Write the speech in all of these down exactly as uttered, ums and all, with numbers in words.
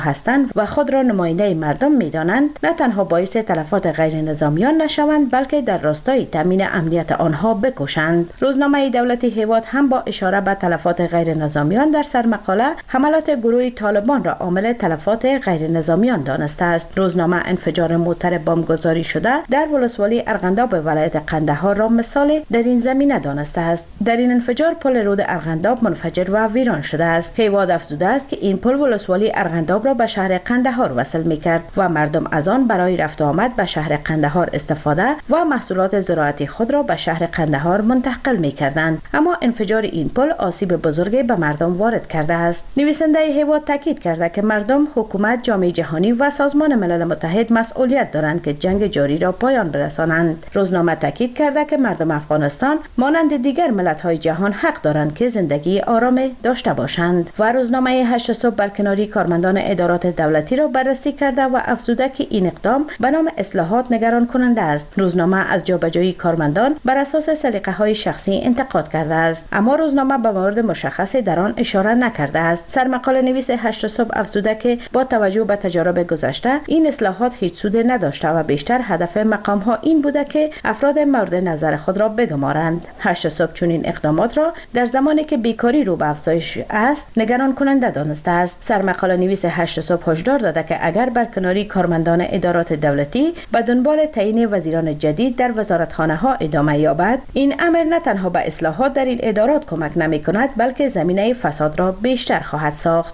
هستند و خود را نماینده مردم می‌دانند، نه تنها باعث تلفات غیر نظامیان نشوند بلکه در راستای تامین امنیت آنها بکوشند. روزنامه دولتی هیواد هم با اشاره به تلفات غیر نظامیان در سرمقاله حملات گروه طالبان را عامل تلفات غیر نظامیان دانسته است. روزنامه انفجار موتر بمبگذاری شده در ولسوالی ارغنداب ولایت قندهار را مثال در این زمینه دانسته است. در این انفجار پل رود ارغنداب منفجر و ویران شده است. هیواد افزوده است که این پل ولسوالی ارغنداب را به شهر قندهار وصل می‌کرد و مردم از آن برای رفت و آمد به شهر قندهار استفاده و محصولات زراعتی خود را به شهر قندهار منتقل می‌کردند. اما انفجار این پل آسیب بزرگی به مردم وارد کرده است. نویسنده هیواد تاکید کرده که مردم، حکومت، جامعه جهانی و سازمان ملل متحد مسئولیت دارند که جنگ جاری را پایان برسانند. روزنامه تاکید کرده که مردم افغانستان مانند دیگر ملت‌های جهان حق دارند که زندگی آرام داشته باشند. و روزنامه هشت صبح برکناری کارمندان ادارات دولتی را بررسی کرده و افزوده که این اقدام به نام اصلاحات نگران کننده است. روزنامه از جابجایی کارمندان بر اساس سلیقه‌های شخصی انتقاد کرده است، اما روزنامه به مورد مشخصی در آن اشاره نکرده است. سرمقاله نویس هشت صبح افزوده که با توجه به تجارب گذشته این اصلاحات هیچ سود نداشته و بیشتر هدف مقام‌ها این بوده که افراد مورد نظر خود را بگمارند. هشت صبح چون این اقدامات را در زمانی که بیکاری رو به افزایش است نگران کننده دانسته است. سرمقاله نویس هشت صبح هشدار داده که اگر برکناری کارمندان ادارات دولتی به دنبال تعیین وزیران جدید در وزارتخانه‌ها ادامه یابد، این امر نه تنها به اصلاحات در این ادارات کمک نمی‌کند بلکه زمینه فساد را بیشتر خواهد ساخت.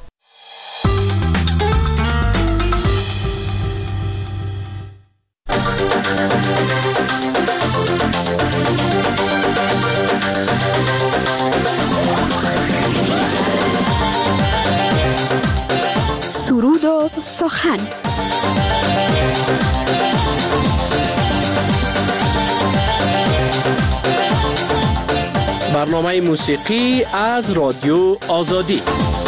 سرود و سخن. برنامه موسیقی از رادیو آزادی.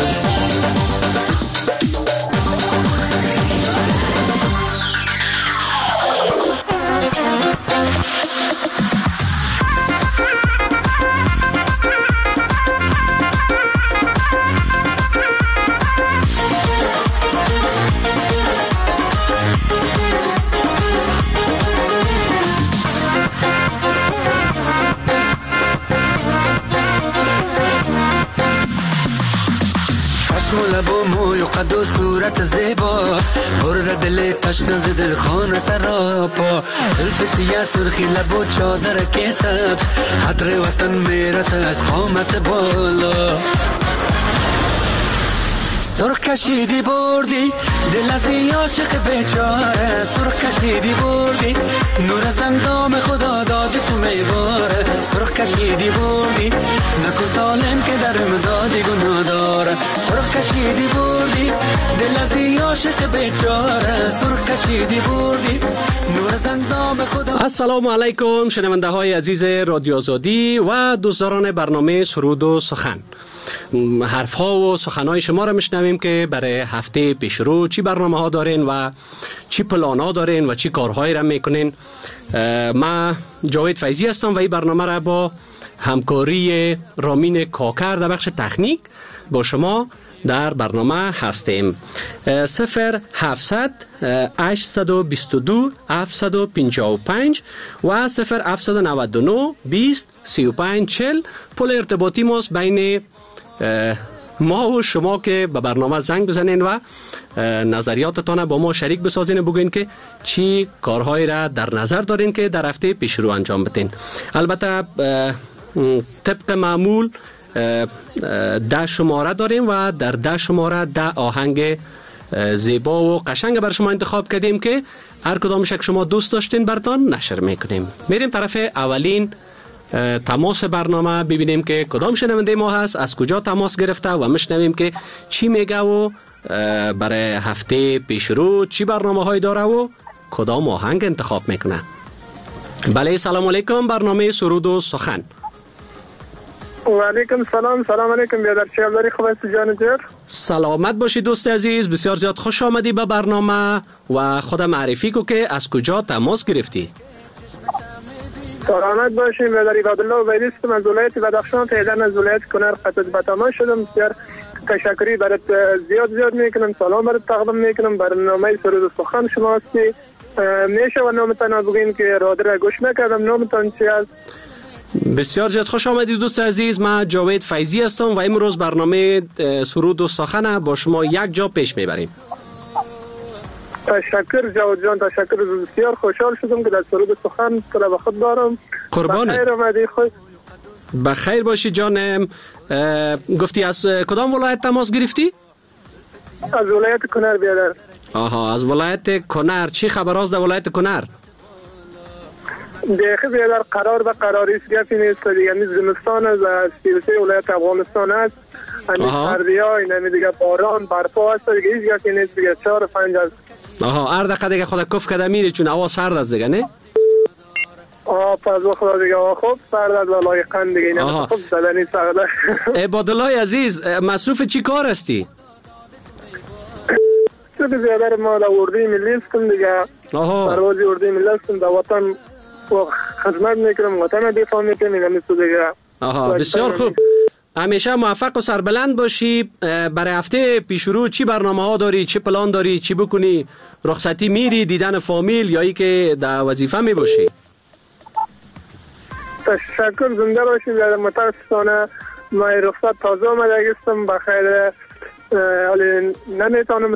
لب و موی و قد و صورت زیبا، پر دل تشنه ز دل خانه سراپا، زلف سیاه سرخی لب و چادر که سبز، عطر وطن میرسه از قامت بالا. سرخ کشیدی بردی دل از این عاشق بیچاره، سرخ کشیدی بردی نور از اندام خدا داد تو میباره، سرخ کشیدی بردی نکو ظالم که در امدادی گناه داره، سرخ کشیدی بردی دل از این عاشق بیچاره، سرخ کشیدی بردی نور از اندام خدا. السلام علیکم شنونده های عزیز رادیو آزادی و دوستداران برنامه سرود و سخن. حرف ها و سخن های شما را میشنویم که برای هفته پیشرو چی برنامه ها دارین و چی پلان ها دارین و چی کارهایی را میکنین. من جاوید فیضی هستم و این برنامه را با همکاری رامین کاکر در بخش تکنیک با شما در برنامه هستیم. صفر هفتصد هشتصد و بیست و دو هفتصد و پنجاه و پنج و صفر هفتصد و نود و نه بیست سی و پنج چهل پل ارتباطی ماست بین ما و شما که به برنامه زنگ بزنین و نظریاتتان با ما شریک بسازین، بگوین که چی کارهایی را در نظر دارین که در هفته پیش رو انجام بدین. البته طبق معمول ده شماره داریم و در ده شماره ده آهنگ زیبا و قشنگ بر شما انتخاب کردیم که هر کدامش که شما دوست داشتین براتون نشر میکنیم. میریم طرف اولین تماس برنامه ببینیم که کدام شنونده ما هست، از کجا تماس گرفته و میشنویم که چی میگه و برای هفته پیش رو چی برنامه های داره و کدام آهنگ انتخاب میکنه. بله سلام علیکم، برنامه سرود و سخن. و علیکم سلام. سلام علیکم بیادر چیاب داری؟ خوب است جان جور؟ سلامت باشی دوست عزیز، بسیار زیاد خوش آمدی به برنامه و خود معرفی کو که از کجا تماس گرفتی. سلامت باشیم بیادر عبادالله و بیدیستم از ولایت بدخشان، پیدن از ولایت کنر خطوط به تماس شدم. بسیار تشکری برات زیاد زیاد میکنم. سلام برات تقدیم میکنم. برنامه سرود و سخن شما هستی. میشه و نامتان بگین که رادر گوش نکردم. نامتان چی است؟ بسیار زیاد خوش آمدید دوست عزیز. من جاوید فیضی هستم و امروز برنامه سرود و سخن با شما یک جا پیش میبریم. تشکر جاوید جان، تشکر. بسیار خوشحال شدم که در سرود و سخن تو به خود دارم. قربانت. بخیر آمدی. خوش بخیر باشی جانم. گفتی از کدام ولایت تماس گرفتی؟ از ولایت کنر بیادر. آها، از ولایت کنر. چی خبر است در ولایت کنر؟ دیگه بیادر قرار به قراریست گفتی نیست دیگه. نیز زمستان از سیلسه ولایت افغانستان است. همیز سردی ها این دیگه باران برفا هست دیگه. هیچ گفتی نیست دیگه. چهار پنج است. آها، هر دقیقه دیگه خود کف کده میری چون هوا سرد است دیگه نه؟ آه پس خدا دیگه خوب سرد است و لایقاً دیگه. این خوب زدنی سرد است. عبادالله عزیز، مصروف چی کار هستی؟ چه بیادر ما در اردوی ملی هستم دیگه. آها. پروازی اردوی ملی هستم. در وطن خدمت میکنم. وطن دفاع میکنم. این همیستو دیگه. آها، بسیار خوب. همیشه موفق و سربلند باشی. برای هفته پیشرو چی برنامه ها داری؟ چی پلان داری؟ چی بکنی؟ رخصتی میری؟ دیدن فامیل یا ای که در وظیفه می باشی؟ تشکر. زنده باشی. در متاسفانه ما رخصت تازه آمده هستم. بخیر حالی نمیتونم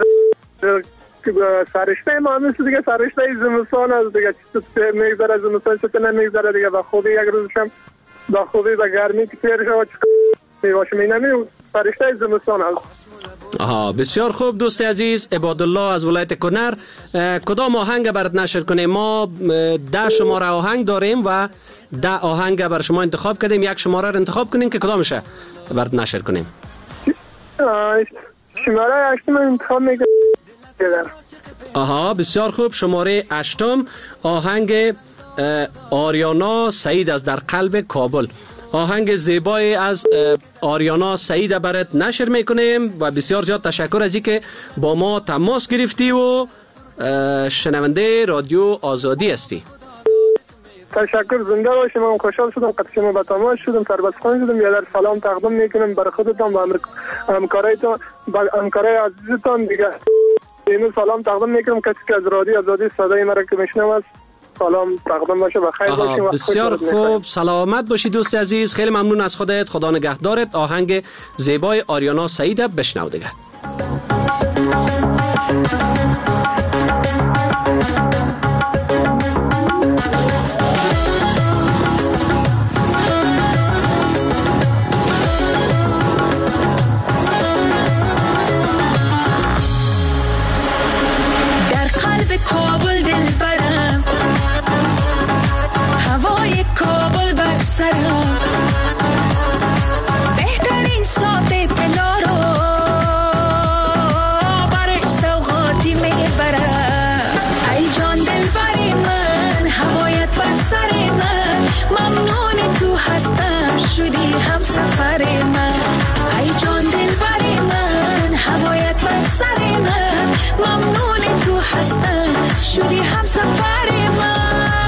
سرشته ما مثل دیگه سرشته زمستان است دیگه. چطور میگذره زمستان چطور نمیگذره دیگه. با خوبی یک روزشم با خوبی با گرمی که پیر شود میباشم. این همی سرشته زمستان است. آها، بسیار خوب دوست عزیز. عبادالله از ولایت کنر. کدام آهنگ برات نشر کنیم؟ ما ده شماره آهنگ داریم و ده آهنگ بر شما انتخاب کردیم. یک شماره رو انتخاب کنیم که کدامشه برات نشر کنیم. شماره هشتم انتخاب میکنم. آها، بسیار خوب. شماره هشتم آهنگ آریانا سعید از در قلب کابل. آهنگ زیبای از آریانا سعید برات نشر میکنیم و بسیار زیاد تشکر از اینکه با ما تماس گرفتی و شنونده رادیو آزادی هستی. تشکر. زنده باشی. من خوشحال شدم قد شما به تماس شدم. سربستخان شدم. یادر سلام تقدیم میکنم برای خودتان و همکارایتان و همکارای عزیزتان دیگه. اینو سلام تقدیم میکنم کسی که از رادیو آزادی صدای مرا که میشنوه. سلام تقدیم باشه. بخیر باشین. بسیار خوب. سلامت باشی دوست عزیز. خیلی ممنون از خودت. خدا نگهدارت. آهنگ زیبای آریانا سعید بشنو دیگه. کابل دل برم، هوای کابل بر سرم، بهترین ساعت طلا رو برش سوغاتی میبرم. ای جان دل بری من، هوایت بر سر من، ممنون تو هستم شدی هم سفر من. ای جان دل بری من، هوایت بر سر من، ممنون تو هستم شدی هم سفر من.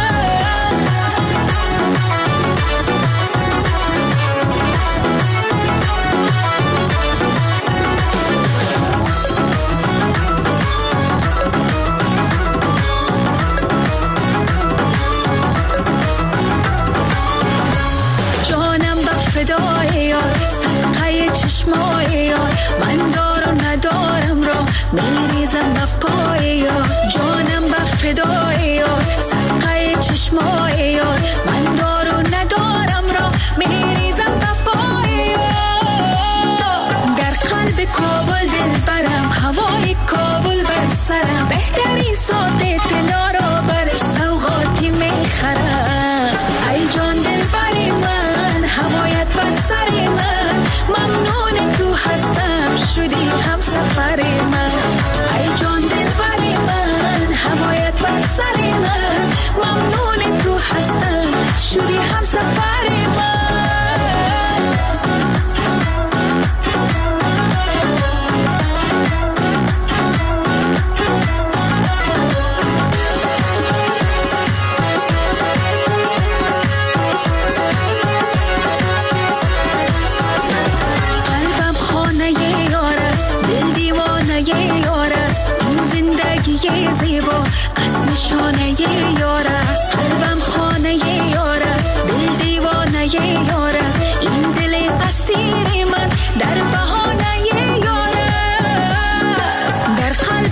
جانم به فدای یار، صدقه چشمای یار، من دار و ندارم را میریزم به پای یار. جانم به فدای یار، صدقه چشمای یار، من دار و ندارم را میریزم به پای یار. در قلب کابل دل برم، هوای کابل بر سرم، بهترین ساعت طلا را برش سوغاتی میخرم. ای جان دل بری من، هوایت بر سر من، ممنون تو هستم شدی هم سفر من. ای جان دل بری من، هوایت بر سر من، ممنون تو هستم شدی هم سفر من.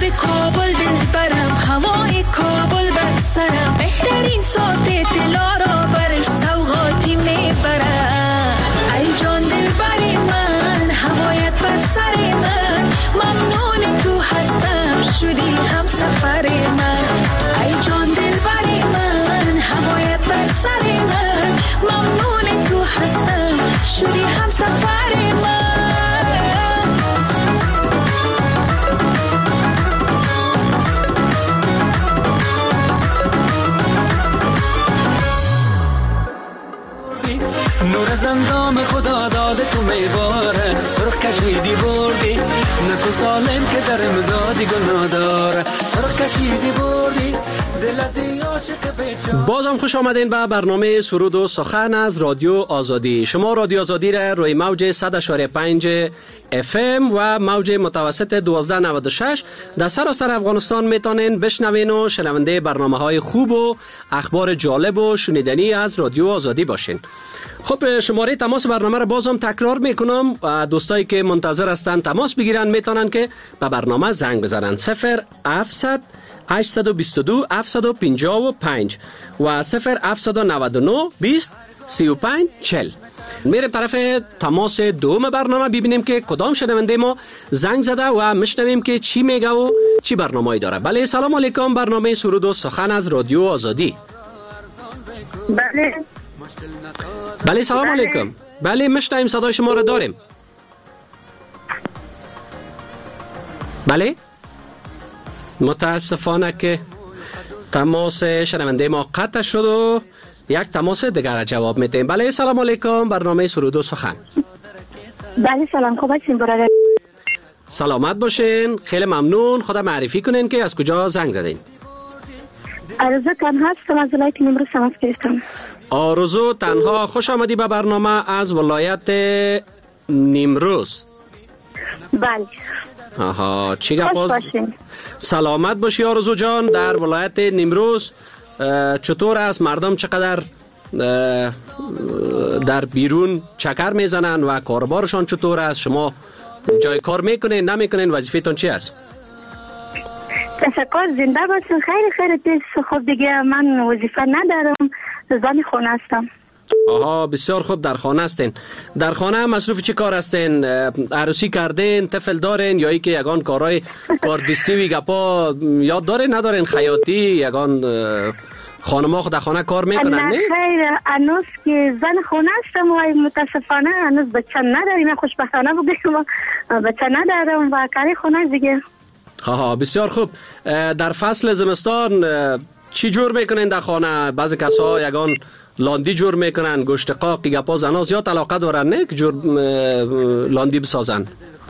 به کابل دل برم، هوای کابل بر سرم، بهترین ساعت دلا را برش سوغاتی میبرم. ای جان دل بری من، هوایت بر سر من، ممنون تو هستم شدی هم سفر من. ای جان دل بری من، هوایت بر سر من، ممنون تو هستم شدی هم سفر من. نور از اندام خدا داده تو میباره، سرخ کشیدی بردی نه تو ظالم که در امدادی گناه داره. سرخ کشیدی بردی دل از این عاشق بیچاره. بازم خوش آمدین به برنامه سرود و سخن از رادیو آزادی. شما رادیو آزادی را روی موج صد و پنج اف ام و موج متوسط دوازده نود و شش در سراسر افغانستان میتونین بشنوین و شنونده برنامه های خوب و اخبار جالب و شنیدنی از رادیو آزادی باشین. خب شماره تماس برنامه را بازم تکرار میکنم و دوستایی که منتظر هستن تماس بگیرن میتونن که به برنامه زنگ بزنن صفر هفتصد هشتصد و بیست و دو هفتصد و پنجاه و پنج و صفر هفتصد و نود و نه بیست سی و پنج چهل. میریم طرف تماس دوم برنامه ببینیم که کدام شنونده ما زنگ زده و میشنویم که چی میگه و چی برنامه‌ای داره. بله سلام علیکم، برنامه سرود و سخن از رادیو آزادی. بله بله سلام علیکم. بله میشنویم، صدای شما را داریم. بله متاسفانه که تماس شنونده ما قطع شد و یک تماس دیگر را جواب میدیم. بله سلام علیکم، برنامه سرود و سخن. بله سلام، خوب هستین برادر؟ سلامت باشین، خیلی ممنون. خدا معرفی کنین که از کجا زنگ زدین. آرزو تنها هستم، از ولایت نیمروز تماس گرفتم. آرزو تنها، خوش آمدی به برنامه از ولایت نیمروز. بله. آها چی گپ خوش است؟ باشین. سلامت باشی آرزو جان. در ولایت نیمروز چطور است؟ مردم چقدر در بیرون چکر میزنن و کاربارشان چطور است؟ شما جای کار میکنین نمیکنین؟ وظیفه‌تون چی است؟ تشکر، زنده باشین. خیلی خیلی تیز. خب دیگه من وظیفه ندارم، زن خونه هستم. آها بسیار خوب، در خانه هستین. در خانه مصروف چی کار هستین؟ عروسی کردین، طفل دارین یا ای که یگان کارهای کاردستی و گپا یاد دارین ندارین؟ خیاطی یگان خانم‌ها خود در خانه کار میکنن نه؟ خیر، هنوز که زن خونه هستم و متاسفانه هنوز بچه نداریم. خوشبختانه بگم بچه ندارم و کاری خونه دیگه. آها بسیار خوب. در فصل زمستان چی جور میکنین در خانه؟ بعضی کسا یگان لاندی جور میکنن، گوشت قاق گپا. زنا زیاد علاقه دارن نه که جور لاندی بسازن؟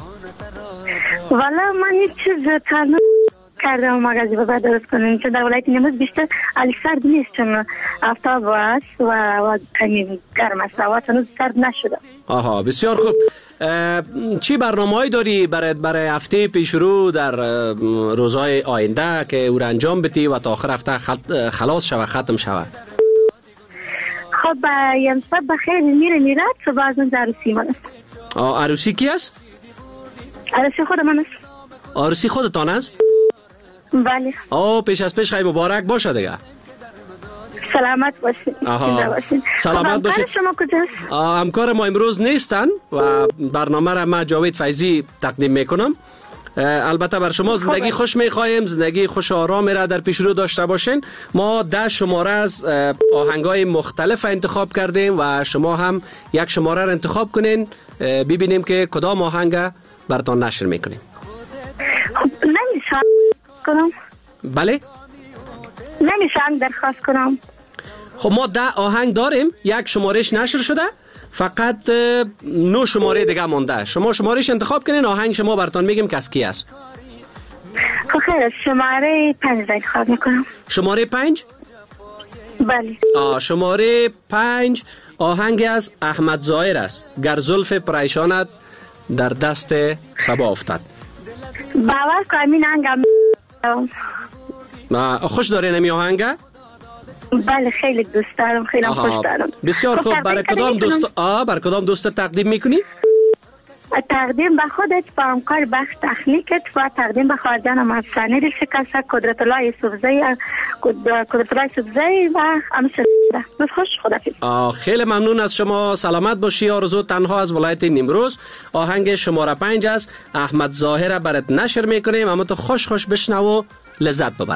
والا من یک چیز تنها کردم مغازه بازار درست کنم، چون در ولایت نیمروز بیشتر علی سرد نیست، چون آفتاب است و کمی گرم است، هوا هنوز سرد نشده. آها بسیار خوب. چی برنامه‌ای داری برای برای هفته پیش رو در روزهای آینده که او را انجام بدی و تا آخر هفته خلاص شود، ختم شود؟ خب امشب بخیر میره میرد، صبح از اون عروسی من است. آه عروسی کی است؟ عروسی خود من است. عروسی خودتان است؟ بله. آه پیش از پیش خیلی مبارک باشه دیگه. سلامت باشید. آها سلامت باشید. شما کجاست؟ همکار ما امروز نیستن و برنامه را من جاوید فیضی تقدیم میکنم. البته بر شما زندگی خوش میخواهیم، زندگی خوش آرام را در پیش رو داشته باشین. ما ده شماره از آهنگای مختلف انتخاب کردیم و شما هم یک شماره را انتخاب کنین، ببینیم که کدام آهنگ براتون نشر میکنیم. خب نمیشه کنم؟ بله؟ نمیشه درخواست کنم؟ خب ما ده آهنگ داریم، یک شمارش نشر شده، فقط نو شماره دیگه مونده. شما شمارش انتخاب کنین، آهنگ شما براتون میگیم که از کی است. خب خیر، شماره پنج انتخاب میکنم. شماره پنج؟ بله. آه شماره پنج آهنگ از احمد ظاهر است. گر زلف پریشانت در دست صبا افتاد. باور کن این آهنگم خوش داره نمی آهنگ؟ بله خیلی دوست دارم، خیلی خوش دارم. بسیار خوب. برای کدام دوست آ برای کدام دوست تقدیم میکنی؟ تقدیم به خودت با همکار بخش تخنیکت و تقدیم به خواهرجانم از سنیر شکسته قدرت الله یوسفزئی قدرت الله یوسفزئی و همسر بس خوش خدافظ. خیلی ممنون از شما. سلامت باشی آرزو. تنها از ولایت نیمروز آهنگ شماره پنج از احمد ظاهر برات نشر میکنیم، اما تو خوش خوش بشنو و لذت ببر.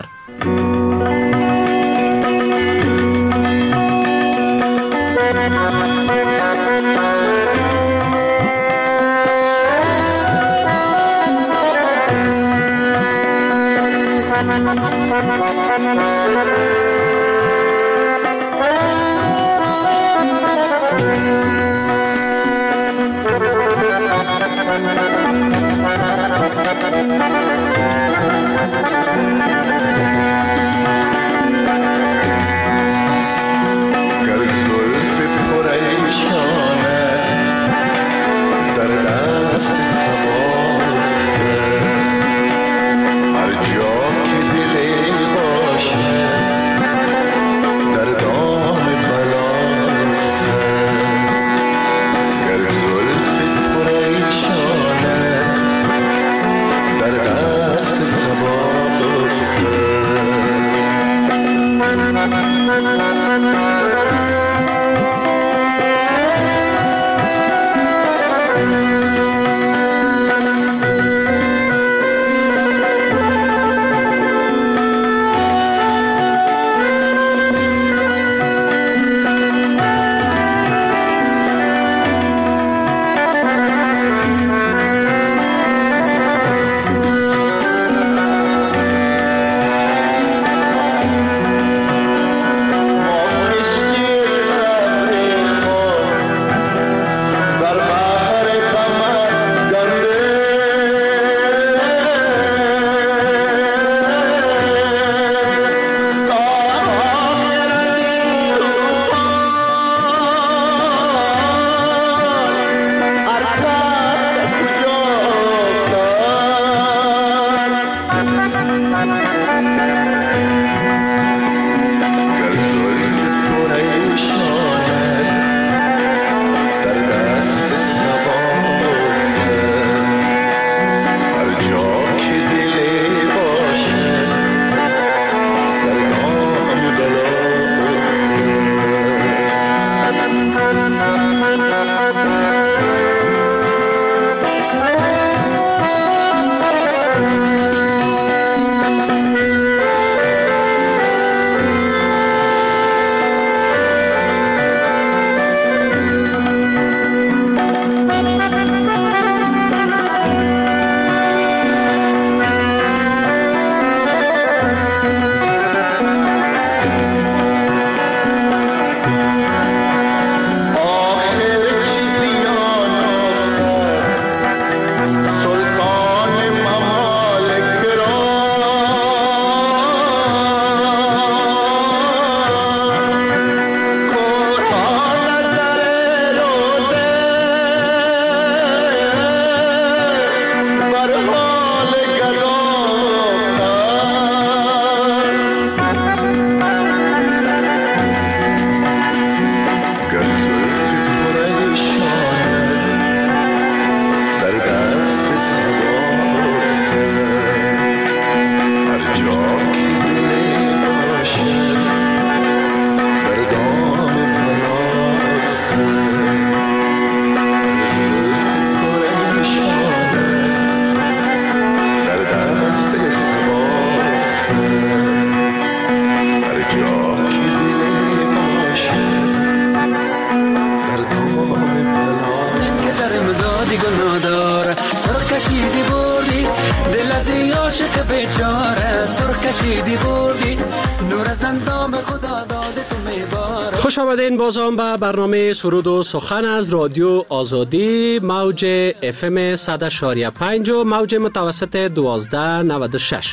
خوش آمدین بازم به برنامه سرود و سخن از رادیو آزادی، موج اف ام صد و پنج و موج متوسط دوازده نود و شش.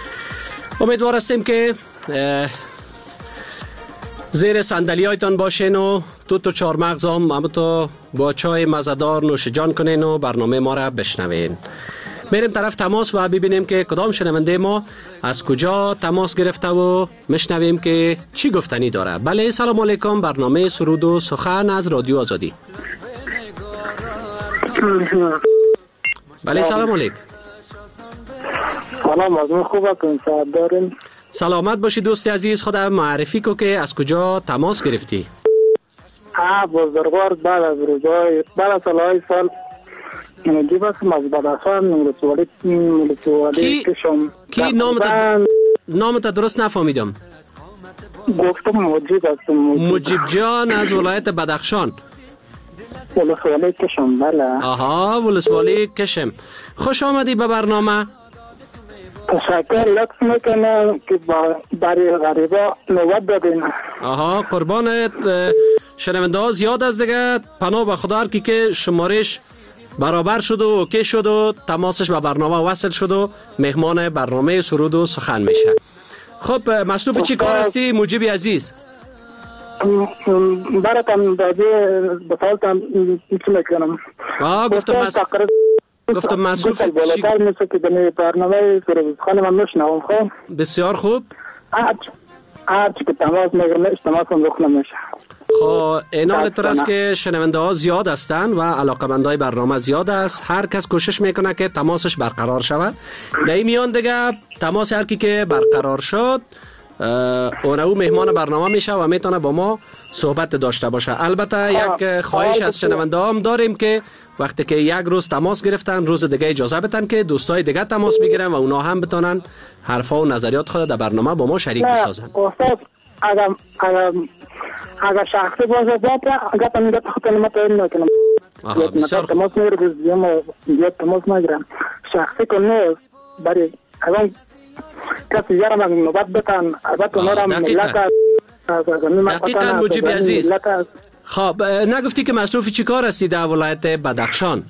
امیدوار هستیم که زیر صندلی هایتان باشین و دو تا چهار مغز هم همونطور با چای مزدار نوش جان کنین و برنامه ما را بشنوین. میریم طرف تماس و ببینیم که کدام شنونده ما از کجا تماس گرفته و مشنویم که چی گفتنی داره. بله، سلام علیکم. برنامه سرود و سخن از رادیو آزادی. بله سلام علیک. سلام از من خوب هستم صاحب دارین. سلامت باشی دوست عزیز. خود معرفی کو که از کجا تماس گرفتی؟ ها بزرگوار بعد از روزای بعد از سالهای سال نجیب هستم از بدخشان ولسوالی ولسوالی کشم. کی نامت نامت درست نفهمیدم. گفتم مجیب هستم. مجیب جان از ولایت بدخشان. ولسوالی کشم. بله. آها ولسوالی کشم. خوش آمدی به برنامه. تشکر. لطف میکنم که برای غریبا نوبت بدین. آها قربانت. شنونده ها زیاد از دیگه. پناه به خدا کی که شمارش برابر شد و اوکی شد و تماسش به برنامه وصل شد و مهمان برنامه سرود و سخن میشه. خب مصروف چی کار هستی مجیبی عزیز؟ براتم بعدی بطالتم چی میکنم. آه گفتم مصروف گفتم مصروف چی؟ بالاتر میشه که دنی برنامه سرود سخن من نشنوم. خب بسیار خوب. هرچی که تماس میگرم تماس هم رخ نمیشه. خب اینال طور است که شنونده ها زیاد هستند و علاقمندای برنامه زیاد است. هر کس کوشش میکنه که تماسش برقرار شود. در این میان دیگه تماس هر کی که برقرار شد اون او مهمان برنامه میشه و میتونه با ما صحبت داشته باشه. البته یک خواهش از شنونده هم داریم که وقتی که یک روز تماس گرفتن روز دیگه اجازه بدن که دوستای دیگه تماس بگیرن و اونا هم بتونن حرفا و نظریات خود در برنامه با ما شریک بسازن. استاد اگر اگر اگر شخصی باشه باید اگر تمیدت خود نمت این نکنم. آها بسیار خوب. تماس میگیرم زیاد تماس نگیرم. شخصی که نیست برای اگر کسی یارم اگر نوبت بتن البته نورم ملت دقیقا مجیب عزیز. خب نگفتی که مصروف چی کار هستی در ولایت بدخشان؟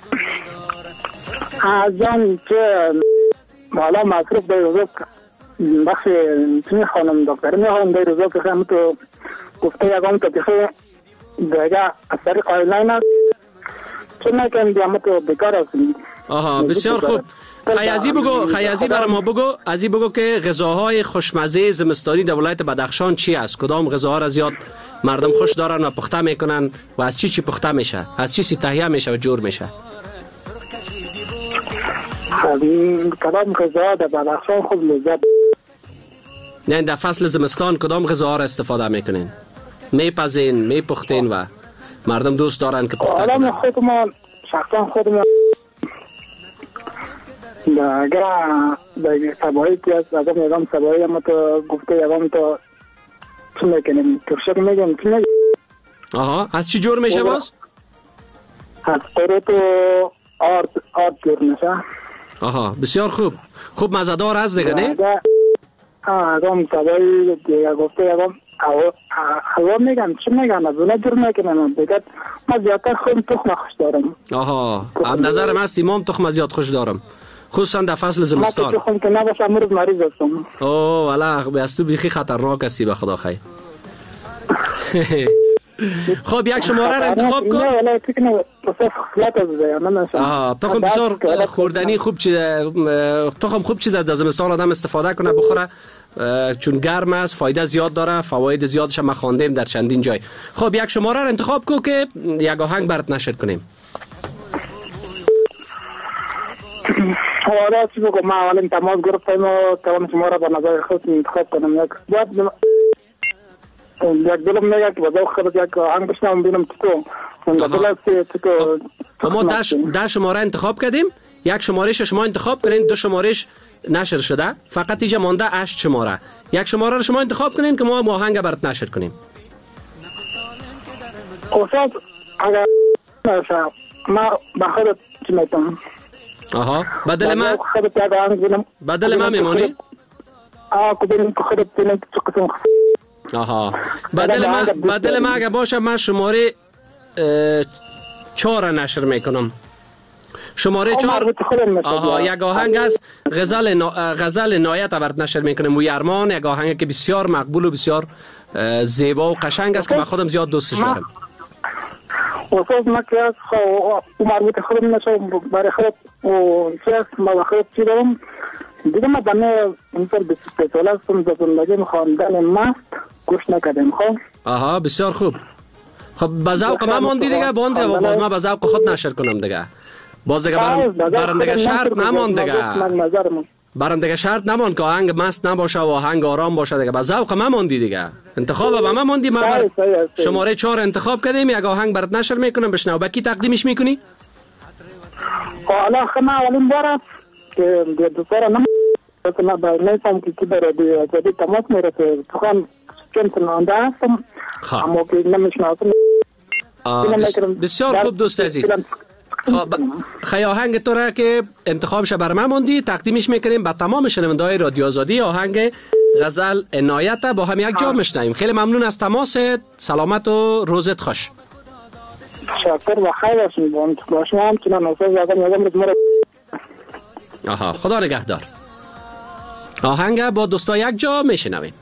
از جان که حالا مصروف در روزا بخش چی خانم دکتر میخوام در روزا که هم تو گفته یکم تا که دیگه از طریق آیلین است چه نکنم دیگه تو بکار هستیم. آها بسیار خوب. خیازی بگو خیازی برای ما بگو ازی بگو که غذاهای خوشمزه زمستانی در ولایت بدخشان چی است؟ کدام غذاها را زیاد مردم خوش دارن و پخته میکنن و از چی چی پخته میشه؟ از چی سی تهیه میشه و جور میشه؟ کدام غذاها در بدخشان خوب لذت؟ نه در فصل زمستان کدام غذاها را استفاده میکنین؟ میپزین میپختین و مردم دوست دارن که پخته کنن؟ حالا خودمان شخصا خودمان اگر در سبایی که از ازم یکم سبایی هم تو گفته یکم تو چی میکنیم ترشک میگم چی میگم. آها از چی جور میشه باز؟ از قروت و آرد آرد جور میشه. آها بسیار خوب. خوب مزدار از دیگه نه؟ آه ازم سبایی دیگه گفته یکم هوا میگم چی میگم از اونه جور میکنم دیگه ما زیادتر خود تخم خوش دارم. آها هم نظرم هست امام تخم زیاد خوش دارم خصوصا در فصل زمستان. ما تخم که نباشه امروز مریض هستم. اوه والا بیست تو بیخی خطرناک هستی به خدا خیر. خب یک شماره را انتخاب کن. نه ولی فکر خصلت از آها تخم بسیار خوردنی خوب چیز تخم خوب چیز از زمستان آدم استفاده کنه بخوره چون گرم است فایده زیاد داره فواید زیادش ما خواندیم در چندین جای. خب یک شماره را انتخاب کن که یک آهنگ برات نشر کنیم. حالا چی بگم ما اولین تماس گرفتیم و توان شما را به نظر خود انتخاب کنم. یک باید یک دلم میگه که بذار خود یک آهنگ بشنم ببینم تو تو ما ده شماره انتخاب کردیم. یک شمارهش شما انتخاب کنین دو شمارهش نشر شده فقط اینجا مانده هشت شماره. یک شماره رو شما انتخاب کنین که ما آهنگ برات نشر کنیم. استاد اگر ما به خودت چی میتونم. آها بدل ما بدل ما میمونی؟ آه کدوم خودت بینم چه قسم. آها بدل ما بدل ما اگه باشه من شماره چهار نشر میکنم. شماره چهار آها یک آهنگ است غزل نا... غزل نایت برات نشر میکنم و یرمان یک آهنگ که بسیار مقبول و بسیار زیبا و قشنگ است که من خودم زیاد دوستش دارم. وصلت مكياج ومربوط خرب نشو برای خرب و شخص ما خرب چی دارم دیگه ما بنه اینطور بیست ساله هستم زندگی خواندن مست گوش نکردم. خب آها بسیار خوب. خب به ذوق ما موندی دیگه باند باز ما به ذوق خود نشر کنم دیگه. باز دیگه برندگه شرط نمان دیگه. برندگه شرط نمان که آهنگ مست نباشه و آهنگ آرام باشه دیگه. به ذوق ما موندی دیگه. انتخاب به ما موندی. ما بر شماره چهار انتخاب کردیم. یک آهنگ برات نشر میکنم بشنو. با کی تقدیمش میکنی؟ حالا خنا اولین بار که دوستان نم مثلا با نمیفهم که کی برای جدید تماس میرسه. تو چون تنانده هستم. اما که نمیشناسم. بسیار خوب دوست عزیز. خیلی آهنگ تو را که انتخابش بر ما موندی تقدیمش میکنیم به تمام شنونده‌های رادیو آزادی. آهنگ غزل عنایت با هم یک جا میشنویم. خیلی ممنون از تماست. سلامت و روزت خوش. شکر و خیر باشین. باشم همچنان نوساز یادم یادم رو مرا. آها خدا نگهدار. آهنگ با دوستا یک جا میشنویم.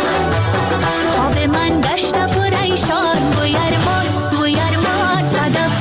من گشت پریشان گویرمان گویرمان صدف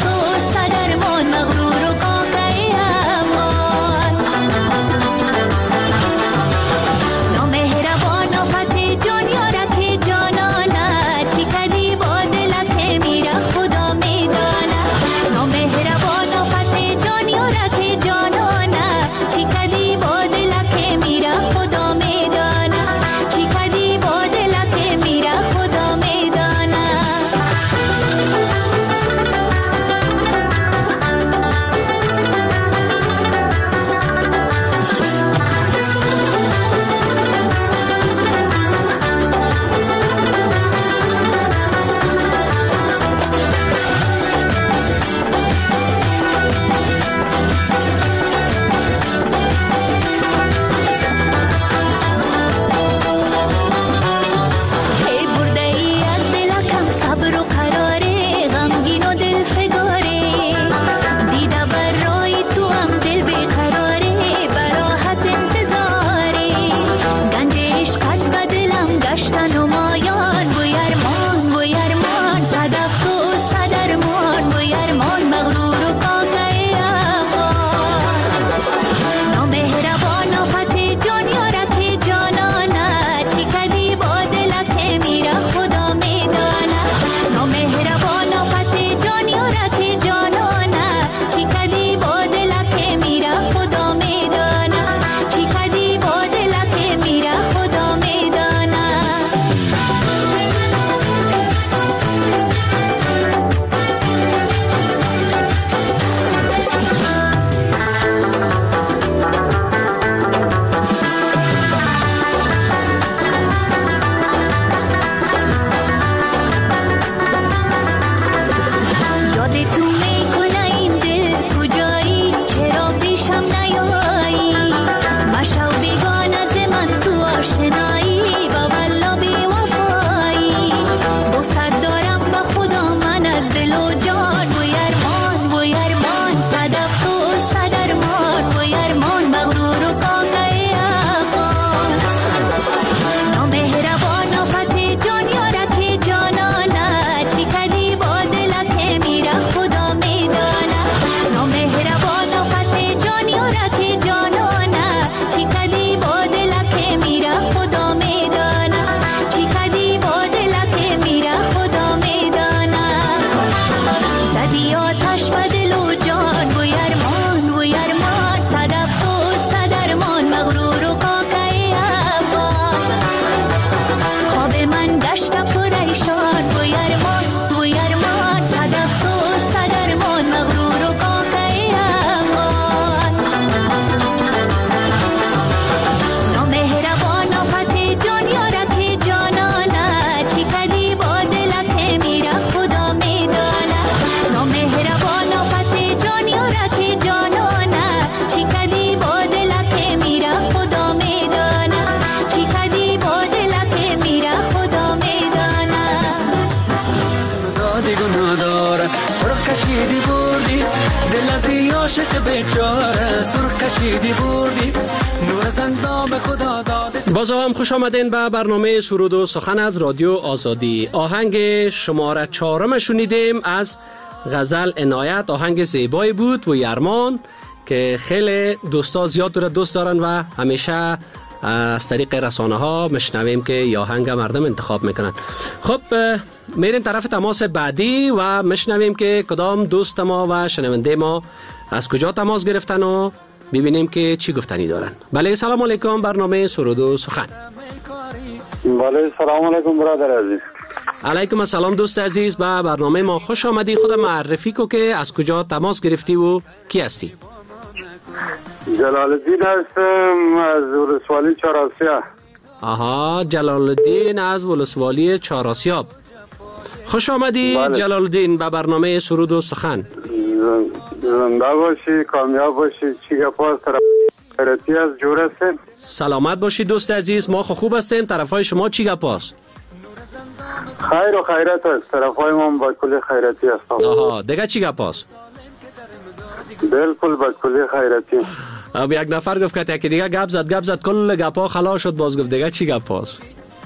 نداره. سرخ کشیدی بردی دل از این عاشق بیچاره، سرخ کشیدی بردی نور از اندام خدا داده. باز هم خوش آمدین به برنامه سرود و سخن از رادیو آزادی. آهنگ شماره چهارم شنیدیم از غزل عنایت. آهنگ زیبایی بود و یرمان که خیلی دوستا زیاد رو دوست دارن و همیشه از طریق رسانه ها مشنویم که یا آهنگ مردم انتخاب میکنن. خب میریم طرف تماس بعدی و مشنویم که کدام دوست ما و شنونده ما از کجا تماس گرفتن و ببینیم که چی گفتنی دارن. بله سلام علیکم، برنامه سرود و سخن. بله سلام علیکم برادر عزیز. علیکم السلام دوست عزیز، به برنامه ما خوش آمدی. خود معرفی کو که از کجا تماس گرفتی و کی هستی؟ جلال الدین هستم از ولسوالی چهارآسیاب. آها، جلال الدین از ولسوالی چهارآسیاب. خوش آمدی بله. جلال الدین به برنامه سرود و سخن. زنده باشی، کامیاب باشی. چی گپاس طرف خیرتی از جور هستیم؟ سلامت باشی دوست عزیز، ما خوب هستیم. طرفای شما چی گپاس؟ خیر و خیرت است. طرفای ما با کلی خیرتی هستم. آها، دیگه چی گپاس؟ بالکل با کلی خیرتی. اب یک نفر گفت که دیگه گپ زد گپ زد کل گپا خلاص شد، باز گفت دیگه چی گپاس؟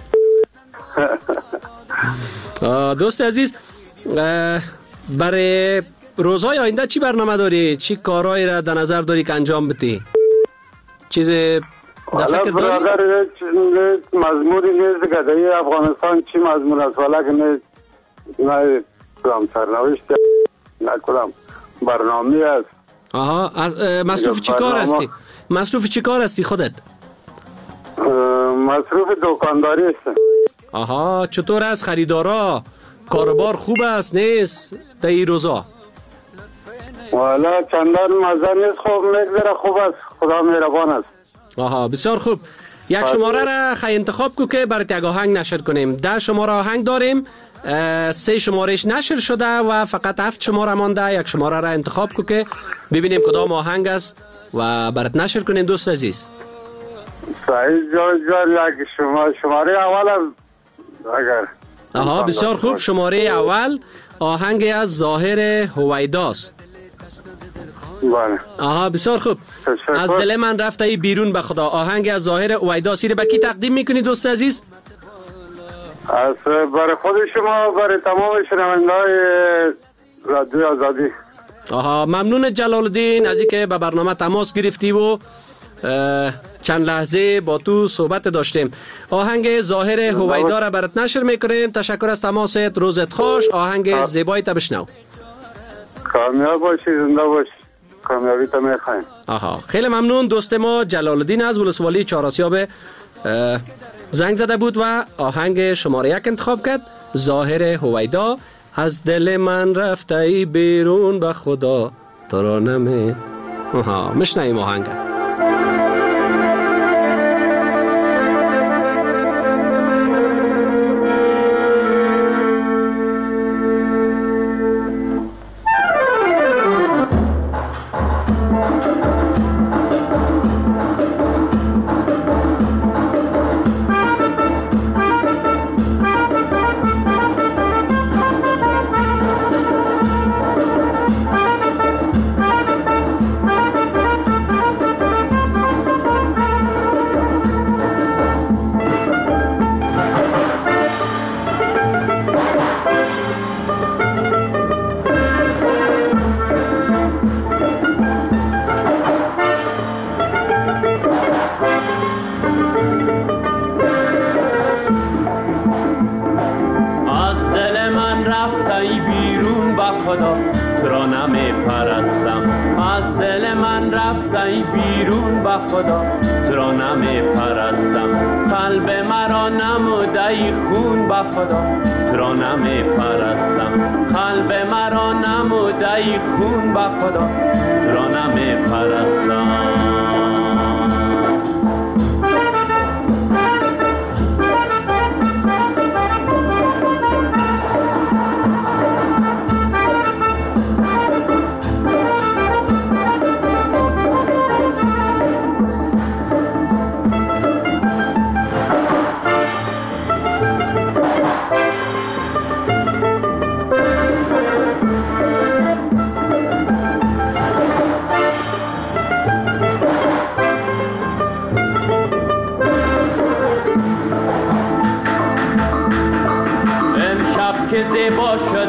دوست عزیز، برای روزهای آینده چی برنامه داری؟ چی کارهایی را در نظر داری که انجام بدی؟ چیز در فکر داری؟ برادر مضمونی نیست که در افغانستان چی مضمون است، ولی که نه کنم سرنوشت نکنم برنامه است. آها، مصروف چی کار هستی؟ مصروف چی کار هستی خودت؟ مصروف دکانداری هستم. آها، چطور است خریدارا؟ کاروبار خوب است نیست در این روزا؟ والا چندان مزه نیست، خوب میگذره، خوب است، خدا مهربان است. آها، بسیار خوب. یک شماره را خیلی انتخاب کو که برای یک آهنگ نشر کنیم. ده شماره آهنگ داریم، سه شمارش نشر شده و فقط هفت شماره مانده. یک شماره را انتخاب کو که ببینیم کدام آهنگ است و برات نشر کنیم دوست عزیز. صحیح جا جا یک شماره شماره اول اگر. آها، بسیار خوب. شماره اول آهنگ از ظاهر هویداست. بله. آها، بسیار خوب. تشکر. از دل من رفته ای بیرون به خدا. آهنگ از ظاهر هویداست رو به کی تقدیم میکنی دوست عزیز؟ از برای خود شما، برای تمام شنونده‌های رادیو آزادی. آها، ممنون جلال الدین از اینکه به برنامه تماس گرفتی و چند لحظه با تو صحبت داشتیم. آهنگ ظاهر هویدا را برات نشر میکنیم. تشکر از تماست، روزت خوش. آهنگ زیبایی تا بشنو. کامیاب باشی، زنده باشی. کامیابی تا میخوایم. آها، خیلی ممنون. دوست ما جلال الدین از ولسوالی چهارآسیاب زنگ زده بود و آهنگ شماره یک انتخاب کرد، ظاهر هویدا. از دل من رفته ای بیرون به خدا تو را نمی. آها، مشنویم آهنگ.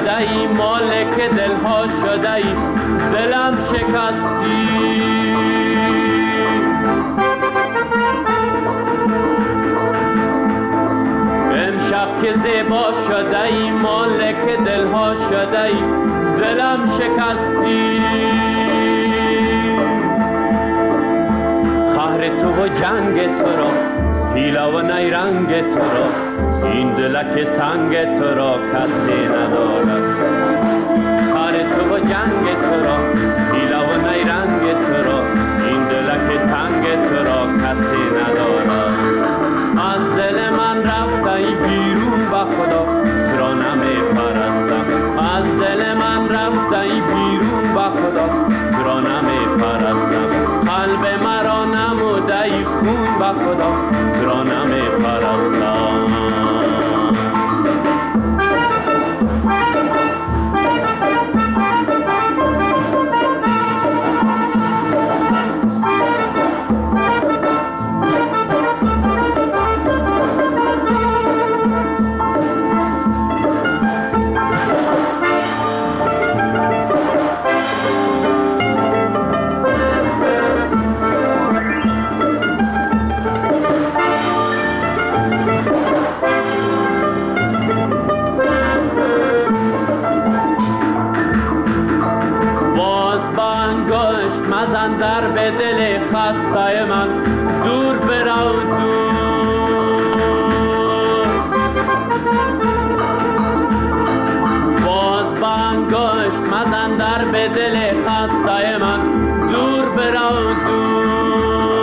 شده ای مالک دلها شده ای دلم شکستی امشب که زیبا شده ای مالک دلها شده ای دلم شکستی قهر تو و جنگ تو را حیله و نیرنگ تو را این دلک سنگ تو را کسی ندارد قهر تو و جنگ تو را حیله و نیرنگ تو را این دلک سنگ تو را کسی ندارد از دل من رفته ای بیرون به خدا تو را نمی پرستم از دل من رفته ای بیرون به خدا تو را نمی پرستم قلب مرا نموده ای خون به خدا تو را نمی پرستم مزن در به دل خسته من دور برو دور باز بانگشت مزن در به دل خسته من دور برو دور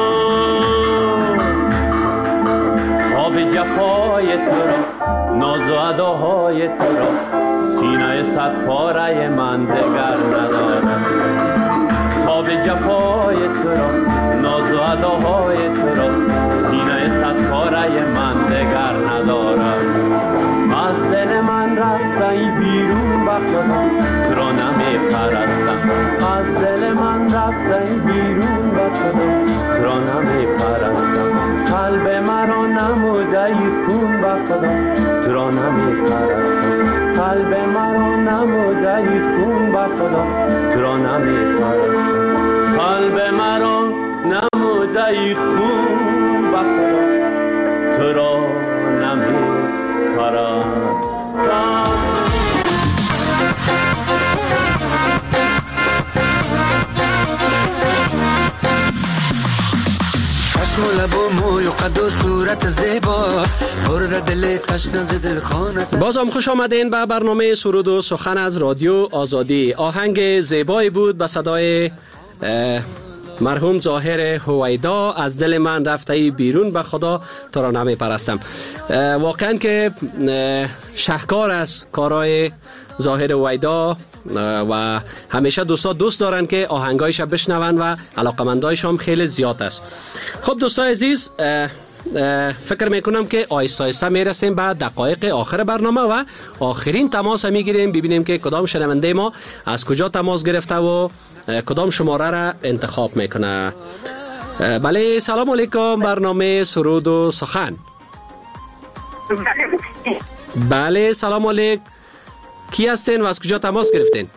تاب جفای تو را ناز و اداهای تو را سینه صد پاره من دگر ندارد تاب جفای تو را ناز و اداهای تو را سینه صد پاره من دگر ندارد از دل من رفته ای بیرون به خدا تو را نمی پرستم از دل من رفته ای بیرون به خدا تو را نمی پرستم قلب مرا نموده ای خون به خدا تو را نمی پرستم قلب مرا نموده ای خون به خدا تو را نمی پرستم قلب مرا نموده ای خون به خدا تو را نمی پرستم چشم و لب و موی و قد و صورت زیبا برد دل تشنه ز دلخانه بازم خوش آمدین به برنامه سرود و سخن از رادیو آزادی. آهنگ زیبایی بود به صدای مرحوم ظاهر هویدا از دل من رفته ای بیرون به خدا تو را نمی پرستم. واقعا که شهکار از کارهای ظاهر هویدا و همیشه دوستا دوست دارن که آهنگایش بشنون و علاقمندایش هم خیلی زیاد است. خب دوستای عزیز فکر میکنم که آیسته آیسته میرسیم به دقایق آخر برنامه و آخرین تماس میگیریم ببینیم که کدام شنونده ما از کجا تماس گرفته و کدام شماره را انتخاب میکنه. بله سلام علیکم، برنامه سرود و سخن. بله سلام علیکم، کی هستین و از کجا تماس گرفتین؟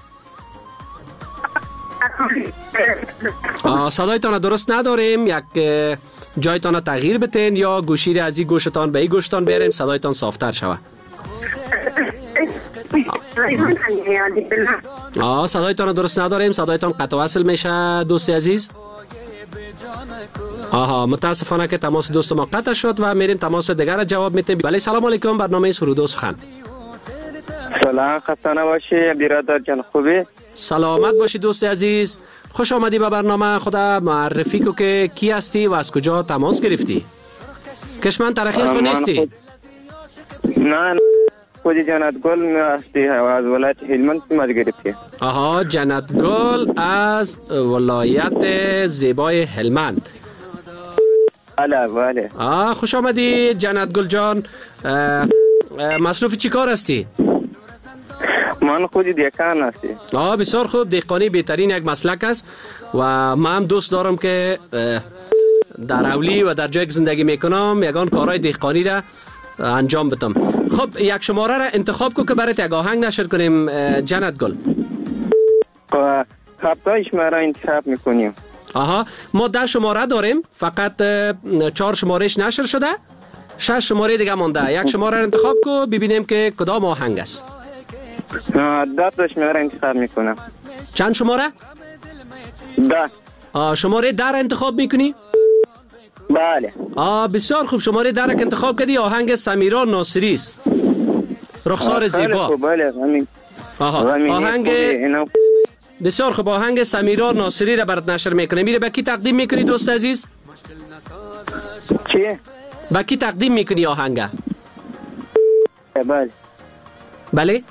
صدایتان درست نداریم، یک جایتان تغییر بتین یا گوشی را از این گوشتان به این گوشتان بیارین صدایتان صافتر شود. آه صدایتان درست نداریم، صدایتان قطع وصل میشه دوست عزیز. آها متاسفانه که تماس دوست ما قطع شد و میریم تماس دیگر را جواب میتیم. بله سلام علیکم، برنامه سرود و سخن. سلام، خسته نباشی برادر جان، خوبی؟ سلامت باشی دوست عزیز، خوش آمدی به برنامه. خدا معرفی کو که کی هستی و از کجا تماس گرفتی؟ کشمن ترخیر تو نیستی؟ خود... نه خودی جنت گل هستی از ولایت هلمند تماس گرفتی. آها جنت گل از ولایت زیبای هلمند. بله بله. آه خوش آمدی جنت گل جان. مصروف چی کار هستی؟ من خودی دهقان هستی. آه بسیار خوب، دهقانی بهترین یک مسلک است و من هم دوست دارم که در اولی و در جایی که زندگی میکنم یگان کارهای دهقانی را انجام بدم. خب یک شماره را انتخاب کو که برات یک آهنگ نشر کنیم جنت گل. هفتای شماره انتخاب میکنیم. آها ما ده شماره داریم، فقط چهار شمارهش نشر شده، شش شماره دیگه مونده. یک شماره را انتخاب کو ببینیم که کدام آهنگ است. ده تا شماره انتخاب میکنم. چند شماره؟ ده. آه شماره ده را انتخاب میکنی؟ بله. آه بسیار خوب، شماره ده را که انتخاب کردی آهنگ سمیرا ناصری است، رخسار زیبا. بله همین. آها آهنگ بسیار خوب، آهنگ سمیرا ناصری را برات نشر میکنه. میره به کی تقدیم میکنی دوست عزیز؟ چی؟ به کی تقدیم میکنی آهنگ؟ بله. بله؟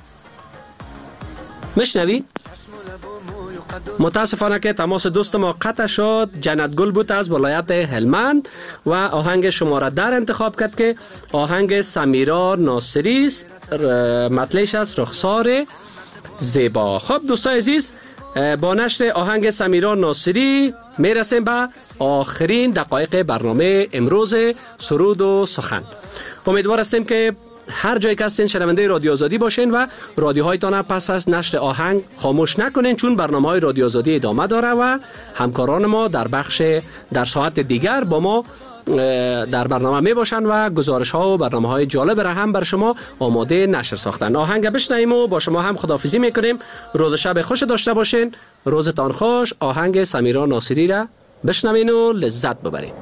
مشنوی؟ متاسفانه که تماس دوست ما قطع شد. جنت گل بود از ولایت هلمند و آهنگ شماره در انتخاب کرد که آهنگ سمیرا ناصری است، مطلعش از رخسار زیبا. خب دوستان عزیز، با نشر آهنگ سمیرا ناصری میرسیم به آخرین دقایق برنامه امروز سرود و سخن. امیدوار هستیم که هر جایی که هستین شنونده رادیو آزادی باشین و رادیوهایتان پس از نشر آهنگ خاموش نکنین، چون برنامه‌های رادیو آزادی ادامه داره و همکاران ما در بخش در ساعت دیگر با ما در برنامه می باشن و گزارش ها و برنامه های جالب را هم بر شما آماده نشر ساختن. آهنگ بشنویم و با شما هم خداحافظی میکنیم. روز شب خوش داشته باشین. روزتان خوش. آهنگ سمیرا ناصری را بشنوین و لذت ببرین.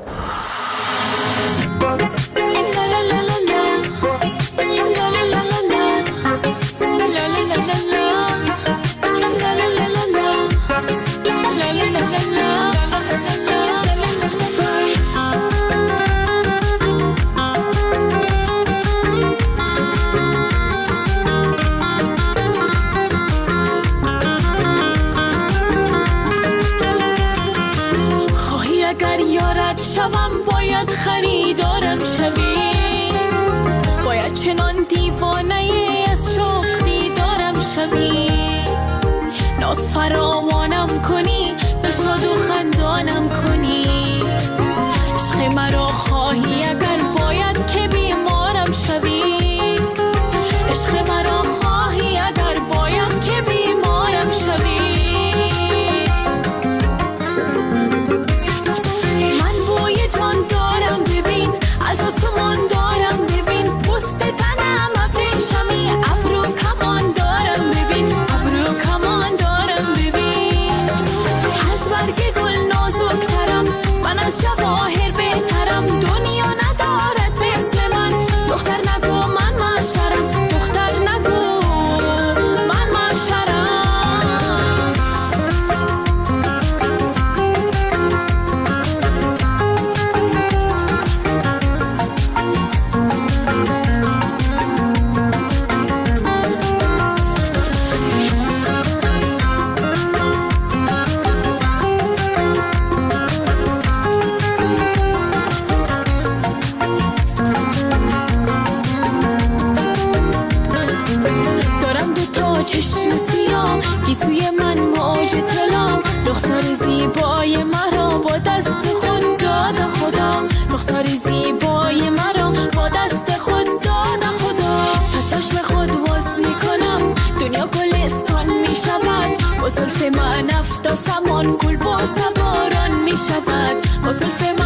شوم باید خریدارم شوی، باید چنان دیوانه از شوق دیدارم شوی، ناز فراوانم کنی به شاد و خندانم کنی، عشق مرا خواهی اگر باید که بیمارم شوی، عشق مرا خواهی اگر باید که بیمارم شوی. از آسمان دارم ببین، پوست تنم ابریشمی، ابرو کمان دارم ببین، ابرو کمان دارم ببین، از برگ گل نازکترم، من از جواهر بهترم، دنیا ندارد مثل من، دختر نگو من معشرم، دختر نگو من معشرم. چشم سیاه گیسوی من موج طلا، رخسار زیبای مرا با دست خود داد خدا، رخسار زیبای مرا با دست خود داد خدا، تا چشم خود وصل می کنم دنیا گلستان می شود، با زلف من افتا سمان گل با سواران می شود، با زلف